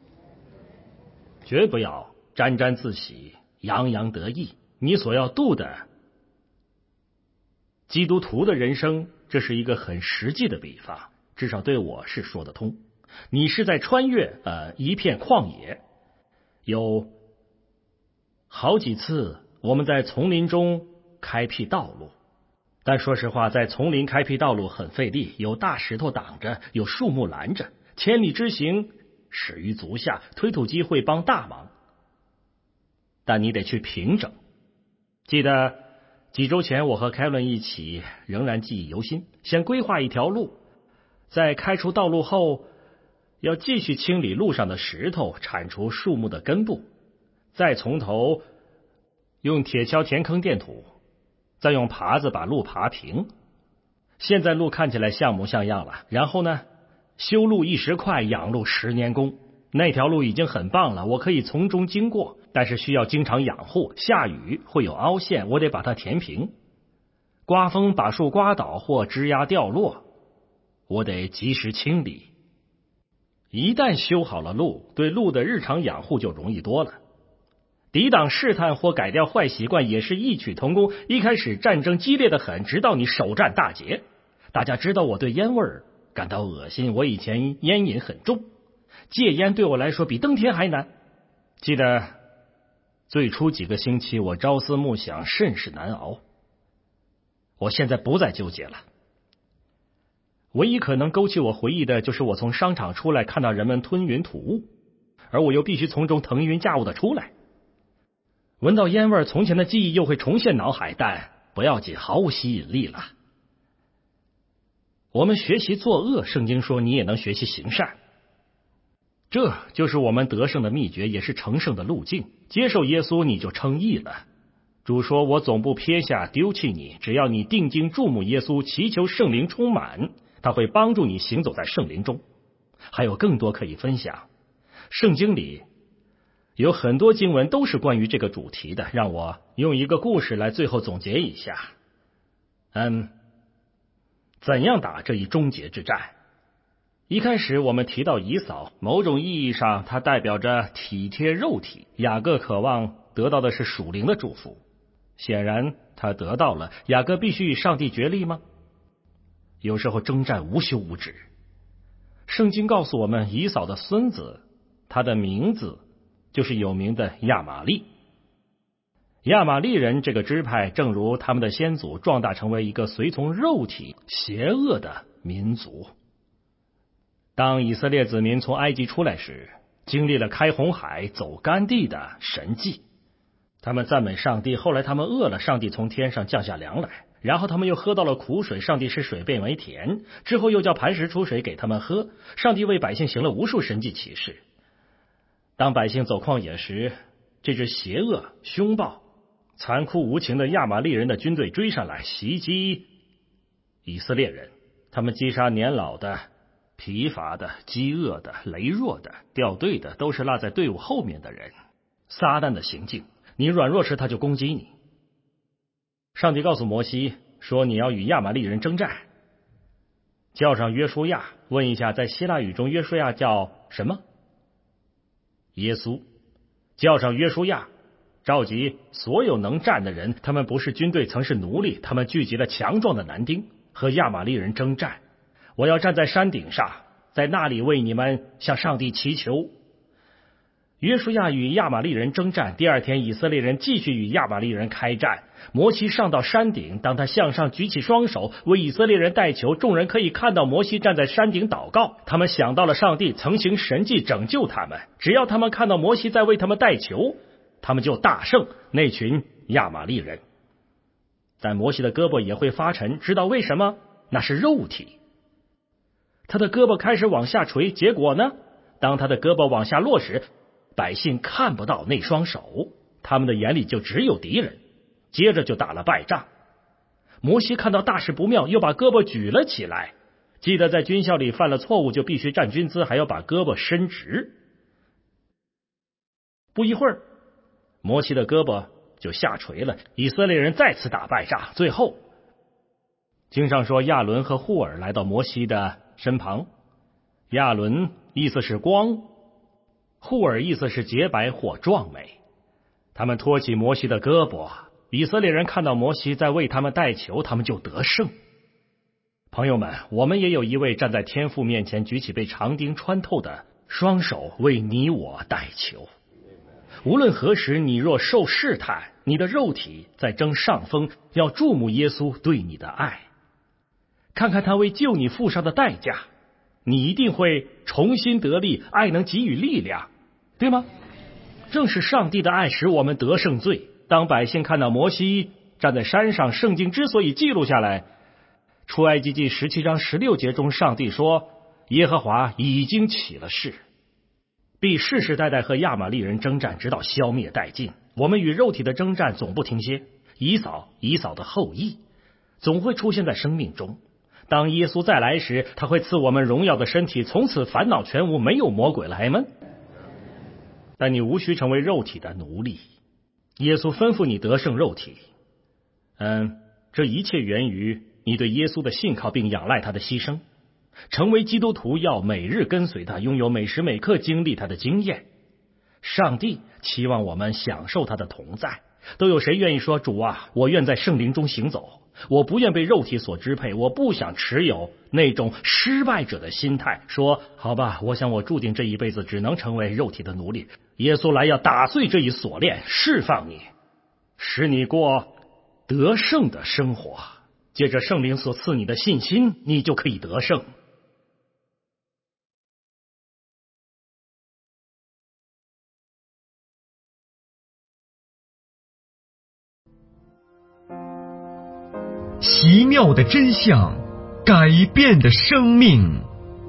绝不要沾沾自喜，洋洋得意。你所要度的基督徒的人生，这是一个很实际的比方，至少对我是说得通。你是在穿越一片旷野，有好几次我们在丛林中开辟道路，但说实话，在丛林开辟道路很费力，有大石头挡着，有树木拦着，千里之行始于足下，推土机会帮大忙，但你得去平整。记得几周前我和凯伦一起，仍然记忆犹新，先规划一条路，在开出道路后要继续清理路上的石头，铲除树木的根部，再从头用铁锹填坑垫土，再用耙子把路耙平。现在路看起来像模像样了，然后呢，修路一时快，养路10年功。那条路已经很棒了，我可以从中经过，但是需要经常养护，下雨会有凹陷，我得把它填平。刮风把树刮倒或枝丫掉落，我得及时清理。一旦修好了路，对路的日常养护就容易多了。抵挡试探或改掉坏习惯也是异曲同工。一开始战争激烈的很，直到你首战大捷。大家知道我对烟味感到恶心，我以前烟瘾很重，戒烟对我来说比登天还难。记得最初几个星期我朝思暮想，甚是难熬。我现在不再纠结了。唯一可能勾起我回忆的就是我从商场出来，看到人们吞云吐雾，而我又必须从中腾云驾雾的出来。闻到烟味，从前的记忆又会重现脑海，但不要紧，毫无吸引力了。我们学习作恶，圣经说你也能学习行善，这就是我们得胜的秘诀，也是成圣的路径。接受耶稣，你就称义了。主说，我总不撇下丢弃你，只要你定睛注目耶稣，祈求圣灵充满，他会帮助你行走在圣灵中。还有更多可以分享，圣经里有很多经文都是关于这个主题的，让我用一个故事来最后总结一下。怎样打这一终结之战？一开始我们提到以扫，某种意义上它代表着体贴肉体，雅各渴望得到的是属灵的祝福，显然他得到了。雅各必须与上帝决力吗？有时候征战无休无止。圣经告诉我们，以扫的孙子，他的名字就是有名的亚玛利。亚玛利人这个支派，正如他们的先祖，壮大成为一个随从肉体邪恶的民族。当以色列子民从埃及出来时，经历了开红海、走干地的神迹。他们赞美上帝，后来他们饿了，上帝从天上降下粮来，然后他们又喝到了苦水，上帝使水变为甜，之后又叫磐石出水给他们喝。上帝为百姓行了无数神迹奇事。当百姓走旷野时，这支邪恶、凶暴、残酷无情的亚玛利人的军队追上来，袭击以色列人。他们击杀年老的、疲乏的、饥饿的、羸弱的、掉队的，都是落在队伍后面的人。撒旦的行径，你软弱时他就攻击你。上帝告诉摩西说，你要与亚玛利人征战，叫上约书亚。问一下，在希腊语中约书亚叫什么？耶稣。叫上约书亚，召集所有能战的人，他们不是军队，曾是奴隶，他们聚集了强壮的男丁，和亚玛利人征战。我要站在山顶上，在那里为你们向上帝祈求。 约书亚与亚玛力人征战，第二天以色列人继续与亚玛力人开战。摩西上到山顶，当他向上举起双手为以色列人代求，众人可以看到摩西站在山顶祷告。他们想到了上帝曾行神迹拯救他们，只要他们看到摩西在为他们代求，他们就大胜那群亚玛力人。但摩西的胳膊也会发沉，知道为什么？那是肉体。他的胳膊开始往下垂，结果呢？当他的胳膊往下落时，百姓看不到那双手，他们的眼里就只有敌人，接着就打了败仗。摩西看到大事不妙，又把胳膊举了起来。记得在军校里犯了错误就必须站军姿，还要把胳膊伸直。不一会儿，摩西的胳膊就下垂了，以色列人再次打败仗。最后经上说，亚伦和户尔来到摩西的身旁。亚伦意思是光，户尔意思是洁白或壮美。他们托起摩西的胳膊，以色列人看到摩西在为他们代求，他们就得胜。朋友们，我们也有一位站在天父面前举起被长钉穿透的双手为你我代求。无论何时，你若受试探，你的肉体在争上风，要注目耶稣对你的爱，看看他为救你付上的代价，你一定会重新得力，爱能给予力量，对吗？正是上帝的爱使我们得胜罪。当百姓看到摩西站在山上，圣经之所以记录下来，出埃及记17章16节中，上帝说，耶和华已经起了誓，必世世代代和亚玛力人征战，直到消灭殆尽。我们与肉体的征战总不停歇，以扫的后裔总会出现在生命中。当耶稣再来时，他会赐我们荣耀的身体，从此烦恼全无，没有魔鬼了。阿们。但你无需成为肉体的奴隶。耶稣吩咐你得胜肉体，这一切源于你对耶稣的信靠并仰赖他的牺牲。成为基督徒要每日跟随他，拥有每时每刻经历他的经验。上帝期望我们享受他的同在。都有谁愿意说，主啊，我愿在圣灵中行走，我不愿被肉体所支配，我不想持有那种失败者的心态，说好吧，我想我注定这一辈子只能成为肉体的奴隶。耶稣来要打碎这一锁链，释放你，使你过得胜的生活。借着圣灵所赐你的信心，你就可以得胜。 奇妙的真相，改变的生命。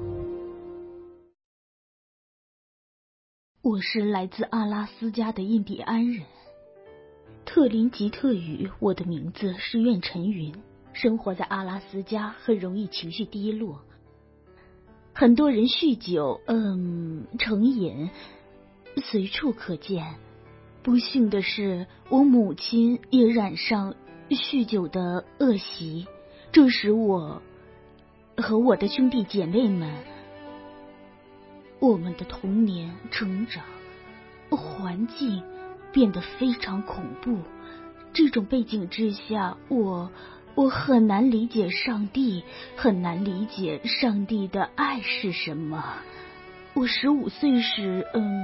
我是来自阿拉斯加的印第安人，特林吉特语。我的名字是苑晨云，生活在阿拉斯加，很容易情绪低落。很多人酗酒，成瘾，随处可见。不幸的是，我母亲也染上酗酒的恶习，这使我和我的兄弟姐妹们，我们的童年成长环境变得非常恐怖。这种背景之下，我很难理解上帝，很难理解上帝的爱是什么。我15岁时，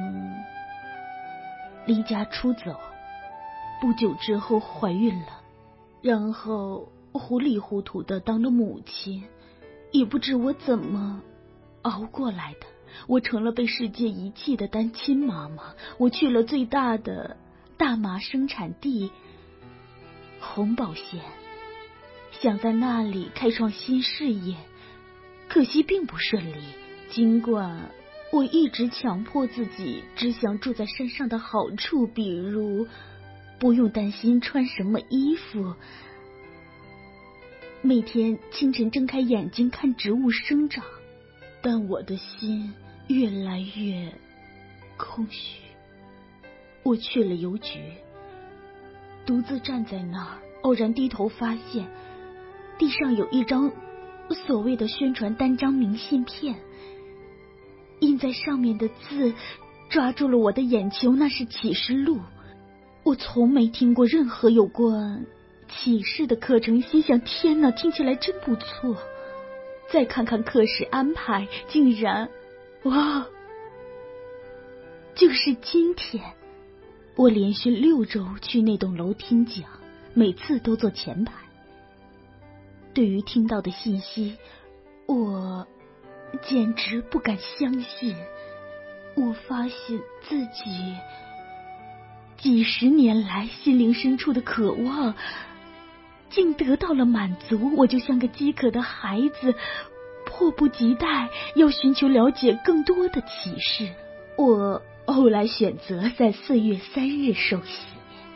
离家出走，不久之后怀孕了，然后糊里糊涂的当了母亲，也不知我怎么熬过来的。我成了被世界遗弃的单亲妈妈。我去了最大的大麻生产地红宝县，想在那里开创新事业，可惜并不顺利。尽管我一直强迫自己只想住在山上的好处，比如不用担心穿什么衣服，每天清晨睁开眼睛看植物生长，但我的心越来越空虚。我去了邮局，独自站在那儿，偶然低头发现地上有一张所谓的宣传单张明信片，印在上面的字抓住了我的眼球，那是启示录。我从没听过任何有关启示的课程，心想天哪，听起来真不错。再看看课时安排，竟然哇， 就是今天，我连续6周去那栋楼听讲，每次都坐前排。对于听到的信息，我简直不敢相信。我发现自己几10年来心灵深处的渴望竟得到了满足。我就像个饥渴的孩子，迫不及待要寻求了解更多的启示。我后来选择在4月3日受洗。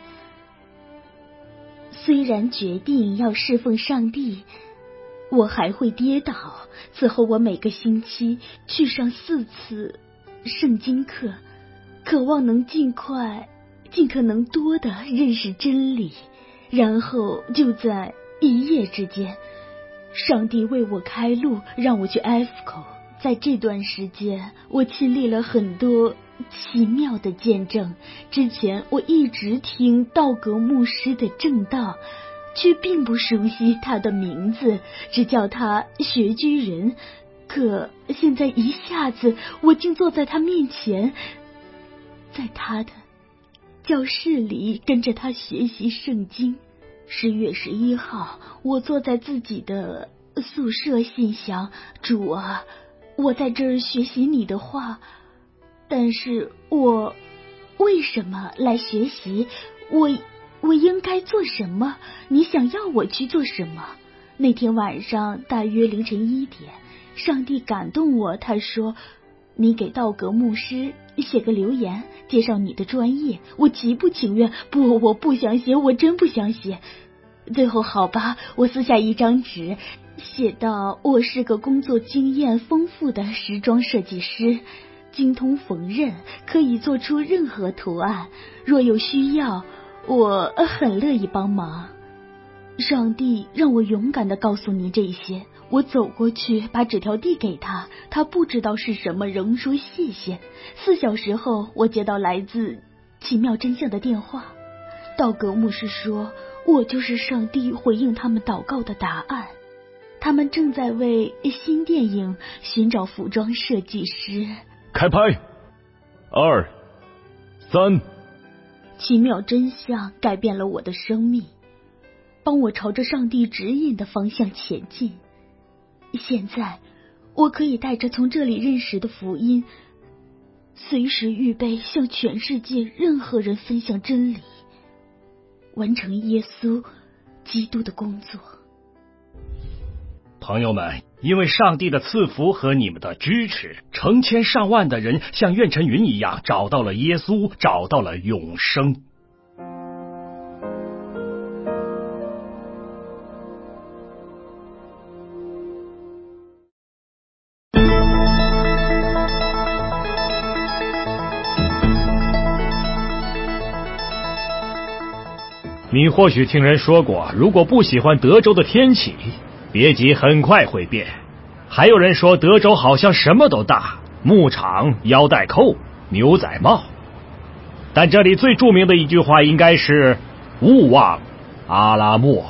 虽然决定要侍奉上帝，我还会跌倒。此后我每个星期去上4次圣经课，渴望能尽可能多的认识真理。然后就在一夜之间，上帝为我开路，让我去埃弗口。在这段时间，我经历了很多奇妙的见证。之前我一直听道格牧师的正道，却并不熟悉他的名字，只叫他学居人。可现在一下子，我竟坐在他面前，在他的教室里跟着他学习圣经。10月11号，我坐在自己的宿舍，心想：主啊，我在这儿学习你的话，但是我为什么来学习？我应该做什么？你想要我去做什么？那天晚上大约凌晨1点，上帝感动我，他说：你给道格牧师写个留言，介绍你的专业。我极不情愿，我不想写，我真不想写。最后好吧，我撕下一张纸，写道：我是个工作经验丰富的时装设计师，精通缝纫，可以做出任何图案，若有需要，我很乐意帮忙。上帝让我勇敢地告诉你这些。我走过去把纸条递给他，他不知道是什么，仍说谢谢。4小时后，我接到来自奇妙真相的电话。道格牧师说，我就是上帝回应他们祷告的答案。他们正在为新电影寻找服装设计师。 开拍，2、3。 奇妙真相改变了我的生命，帮我朝着上帝指引的方向前进。现在我可以带着从这里认识的福音，随时预备向全世界任何人分享真理，完成耶稣基督的工作。 朋友们，因为上帝的赐福和你们的支持，成千上万的人像苑晨云一样找到了耶稣，找到了永生。你或许听人说过，如果不喜欢德州的天气，别急，很快会变。还有人说德州好像什么都大，牧场、腰带扣、牛仔帽。但这里最著名的一句话应该是勿忘阿拉莫。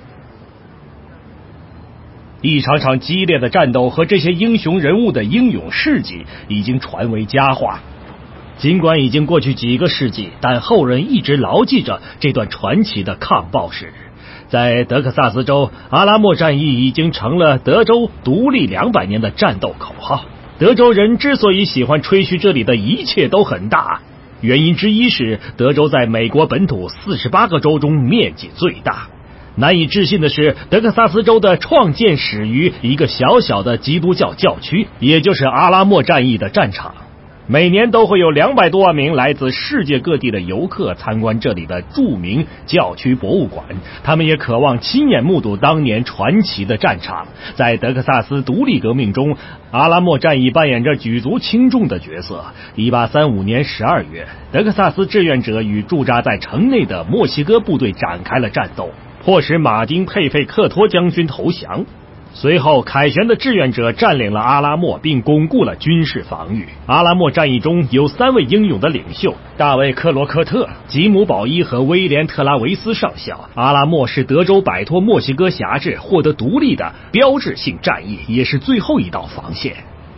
一场场激烈的战斗和这些英雄人物的英勇事迹已经传为佳话。尽管已经过去几个世纪，但后人一直牢记着这段传奇的抗暴史。在德克萨斯州，阿拉莫战役已经成了德州独立200年的战斗口号。德州人之所以喜欢吹嘘这里的一切都很大，原因之一是德州在美国本土48个州中面积最大。难以置信的是，德克萨斯州的创建始于一个小小的基督教教区，也就是阿拉莫战役的战场。每年都会有200多万名来自世界各地的游客参观这里的著名教区博物馆，他们也渴望亲眼目睹当年传奇的战场。在德克萨斯独立革命中，阿拉莫战役扮演着举足轻重的角色。1835年12月，德克萨斯志愿者与驻扎在城内的墨西哥部队展开了战斗，迫使马丁·佩费克托将军投降。随后，凯旋的志愿者占领了阿拉莫，并巩固了军事防御。阿拉莫战役中有3位英勇的领袖：大卫·克罗克特、吉姆·保伊和威廉·特拉维斯上校。阿拉莫是德州摆脱墨西哥辖制、获得独立的标志性战役，也是最后一道防线。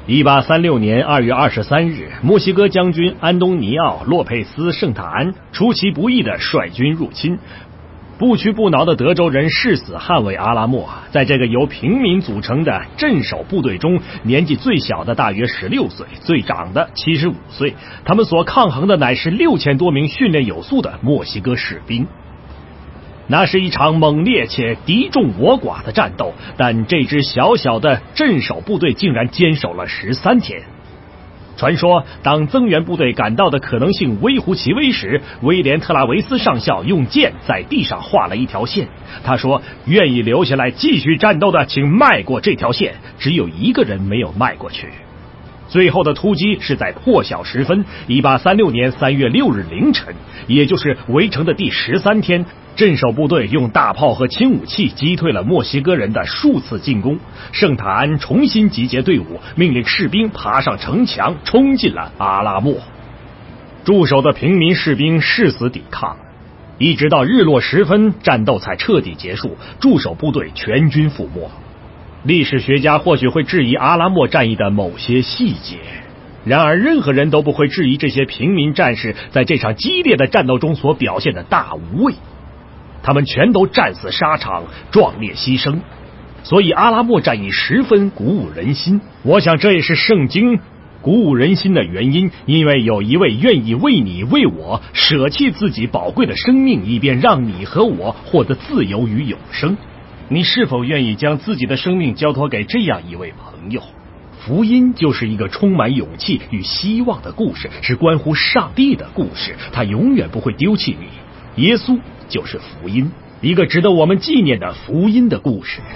1836年2月23日，墨西哥将军安东尼奥·洛佩斯·圣塔安出其不意地率军入侵，不屈不挠的德州人誓死捍卫阿拉莫。在这个由平民组成的镇守部队中，年纪最小的大约16岁，最长的75岁。他们所抗衡的乃是6000多名训练有素的墨西哥士兵。那是一场猛烈且敌众我寡的战斗，但这支小小的镇守部队竟然坚守了13天。传说，当增援部队赶到的可能性微乎其微时，威廉·特拉维斯上校用剑在地上画了一条线。他说：“愿意留下来继续战斗的，请迈过这条线。”只有一个人没有迈过去。最后的突击是在破晓时分，1836年3月6日凌晨，也就是围城的第13天。镇守部队用大炮和轻武器击退了墨西哥人的数次进攻。圣塔安重新集结队伍，命令士兵爬上城墙，冲进了阿拉莫。驻守的平民士兵誓死抵抗，一直到日落时分，战斗才彻底结束，驻守部队全军覆没。历史学家或许会质疑阿拉莫战役的某些细节，然而任何人都不会质疑这些平民战士在这场激烈的战斗中所表现的大无畏。他们全都战死沙场，壮烈牺牲，所以阿拉莫战役十分鼓舞人心。我想这也是圣经鼓舞人心的原因，因为有一位愿意为你为我舍弃自己宝贵的生命，以便让你和我获得自由与永生。你是否愿意将自己的生命交托给这样一位朋友？福音就是一个充满勇气与希望的故事，是关乎上帝的故事，他永远不会丢弃你。耶稣就是福音，一个值得我们纪念的福音的故事。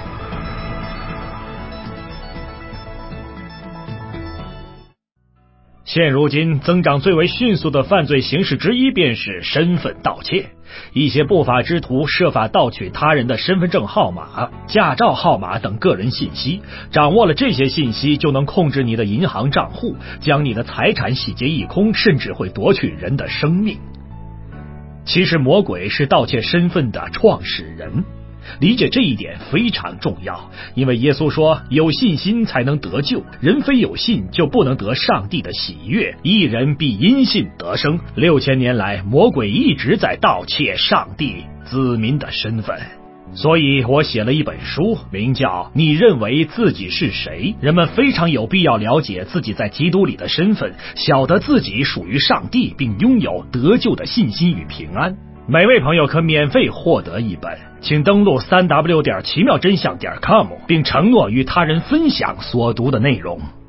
现如今，增长最为迅速的犯罪形式之一便是身份盗窃。一些不法之徒设法盗取他人的身份证号码、驾照号码等个人信息，掌握了这些信息，就能控制你的银行账户，将你的财产洗劫一空，甚至会夺取人的生命。其实魔鬼是盗窃身份的创始人，理解这一点非常重要，因为耶稣说有信心才能得救，人非有信就不能得上帝的喜悦，义人必因信得生。6000年来，魔鬼一直在盗窃上帝子民的身份。所以我写了一本书，名叫《你认为自己是谁》。人们非常有必要了解自己在基督里的身份，晓得自己属于上帝，并拥有得救的信心与平安。每位朋友可免费获得一本，请登录3w.奇妙真相.com，并承诺与他人分享所读的内容。